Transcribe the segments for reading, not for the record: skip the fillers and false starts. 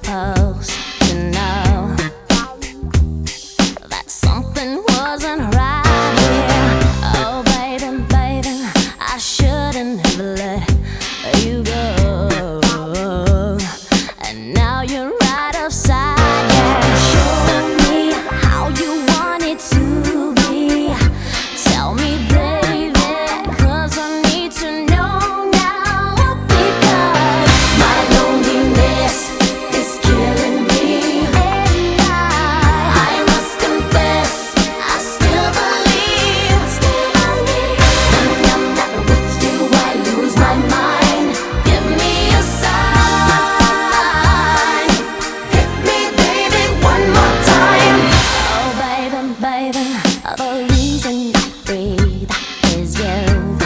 supposed to know that something wasn't right here? Oh, baby, baby, I shouldn't have let you go. And now you're right upside down. Show me how you want it to be. Tell me, baby, 'cause I need to know now. Because my loneliness is killing me, and I must confess, I still believe. When I'm not with you, I lose my mind. Give me a sign. Hit me, baby, one more time. Oh, baby, baby, the reason I breathe is you.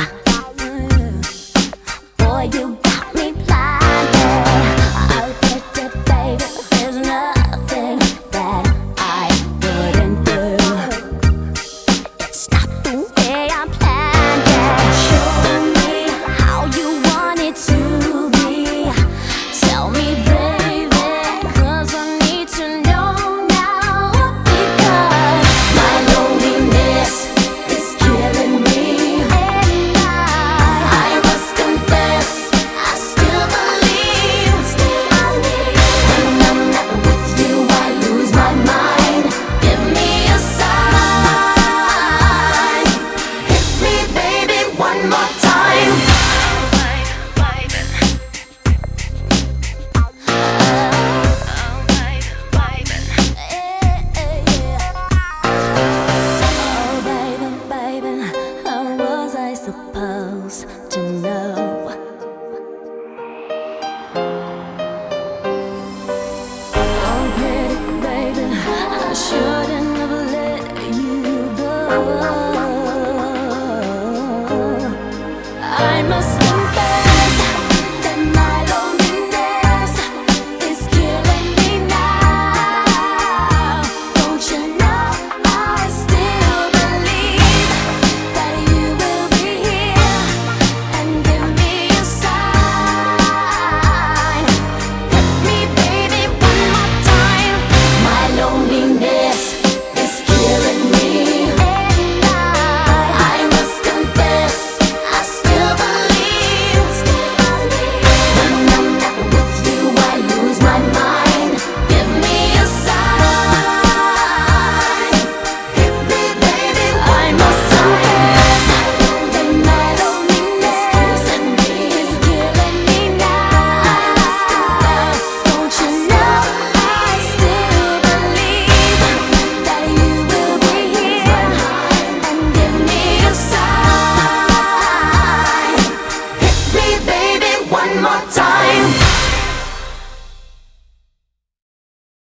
Boy, you got me blinded. Oh, baby, there's nothing that I wouldn't do. It's not the way I planned it. Show me how you want it to be. Tell me, baby, 'cause I need to know now. Because my loneliness is killing me, and I must confess, I still believe. When I'm not with you, I lose my mind. Give me a sign. Hit me, baby, one more time. Oh, baby, baby, how was I supposed to know? Oh, pretty baby, I should